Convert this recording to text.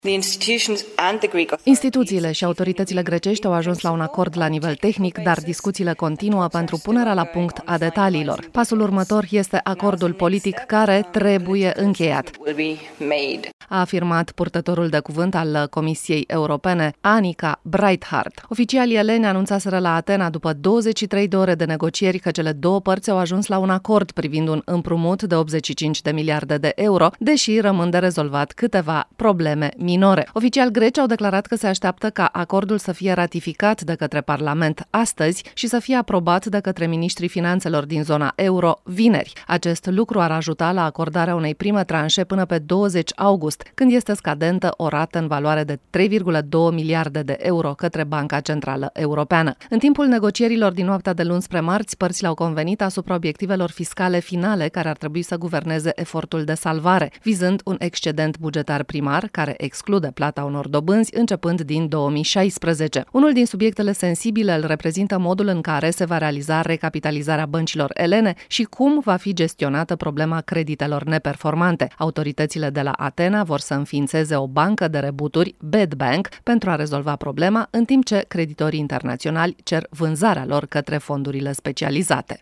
Instituțiile și autoritățile grecești au ajuns la un acord la nivel tehnic, dar discuțiile continuă pentru punerea la punct a detaliilor. Pasul următor este acordul politic care trebuie încheiat, a afirmat purtătorul de cuvânt al Comisiei Europene, Annika Breithardt. Oficialii eleni anunțaseră la Atena după 23 de ore de negocieri că cele două părți au ajuns la un acord privind un împrumut de 85 de miliarde de euro, deși rămân de rezolvat câteva probleme minore. Oficiali greci au declarat că se așteaptă ca acordul să fie ratificat de către Parlament astăzi și să fie aprobat de către ministrii finanțelor din zona euro vineri. Acest lucru ar ajuta la acordarea unei prime tranșe până pe 20 august, când este scadentă o rată în valoare de 3,2 miliarde de euro către Banca Centrală Europeană. În timpul negocierilor din noaptea de luni spre marți, părțile au convenit asupra obiectivelor fiscale finale care ar trebui să guverneze efortul de salvare, vizând un excedent bugetar primar care exclude plata unor dobânzi începând din 2016. Unul din subiectele sensibile îl reprezintă modul în care se va realiza recapitalizarea băncilor elene și cum va fi gestionată problema creditelor neperformante. Autoritățile de la Atena vor să înființeze o bancă de rebuturi, Bad Bank, pentru a rezolva problema, în timp ce creditorii internaționali cer vânzarea lor către fondurile specializate.